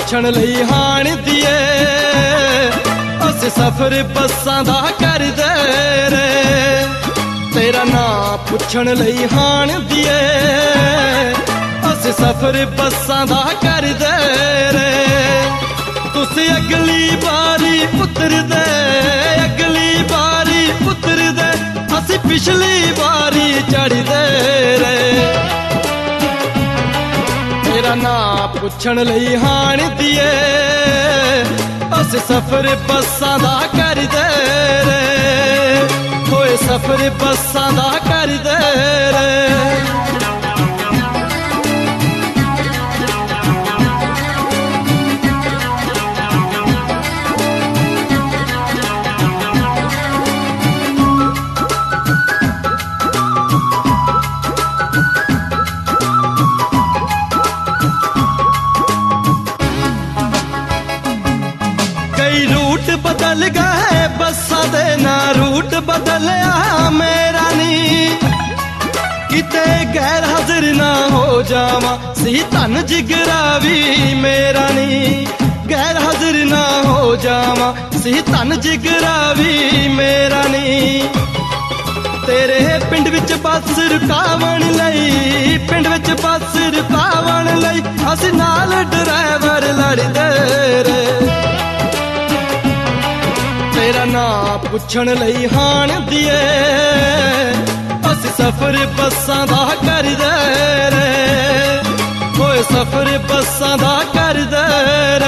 पुछण लई हाण दिए अस सफर बसां दा करदे रे। तेरा नां पुछण लई हाण दिए अस सफर बसां दा करदे रे। तुसी अगली बारी उतरदे, अगली बारी उतरदे, असी पिछली बारी चढ़दे रे। तेरा नां पुछण लई हाण दिए अस सफर बसां दा करदे रे। होए सफर बसां दा करदे रे। रूट बदल गए बसा दे ना रूट बदलिया मेरा नी। किते गैर हाजिर ना हो जावा सी धन जिगरा भी मेरा नी। गैर हाजिर ना हो जावा सी धन जिगरा भी मेरा नी। तेरे पिंड विच बस रुकावण लई, पिंड विच बस रुकावण लई अस नाल ड्राइवर लड़दे रे। तेरा नां पुछण लई हाण दिए अस सफर बसां दा करदे रे। होए सफर बसां दा करदे रे।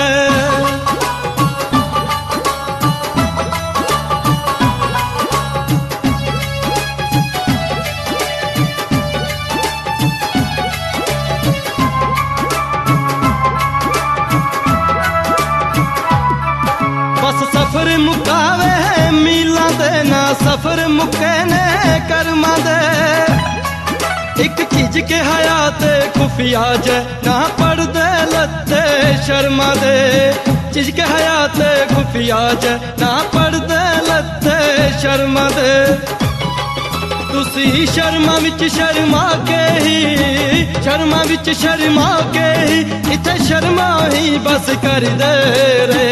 बस सफर मुकावे मीलां दे ना सफर मुके ने कर्मां दे। एक चीज के हयात खुफिया जे ना पड़दे लत्ते शर्मा दे। चीज के हयात खुफिया जे ना पड़दे लत्ते शर्मा दे। तुसी शर्मा विच शर्मा के ही, शर्मा विच शर्मा के ही इत्थे शर्मा ही बस कर दे रे।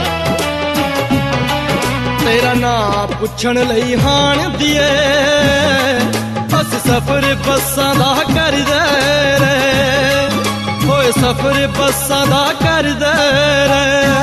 तेरा नां पुछण लई हाण दिए अस सफर बसां दा करदे रे। होए सफर बसां दा करदे रे।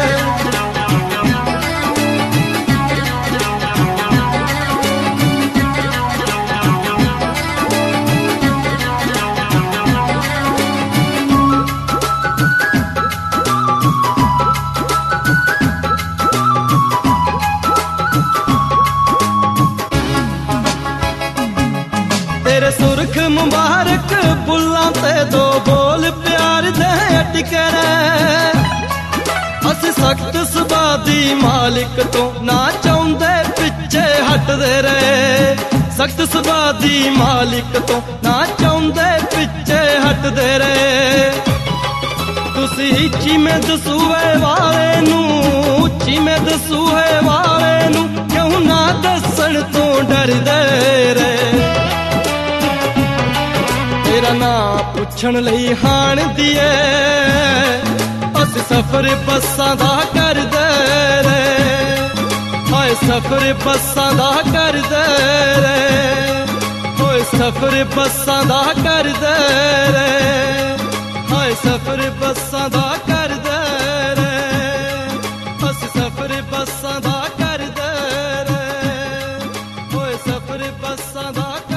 तेरे सुरख मुबारक बुल्लां ते दो बोल प्यार दे अटके रे। अस सख्त सुभाऽ दी मालिक तो ना चाहुंदे पिछे हटदे रहे। सख्त सुभाऽ दी मालिक तो ना चाहुंदे पिछे हटदे रहे। तुसी चिमें दसूए वाले नूं, चिमें दसूए वाले नूं क्यों ना दसण तो डरदे रहे। तेरा नां पुछण लई हाण दिए अस सफर बसां दा करदे रे। हाय सफर बसां दा करदे रे। होए सफर बसां दा करदे रे। हाय सफर बसां दा करदे रे। अस सफर बसां दा करदे रे। होए सफर बसां दा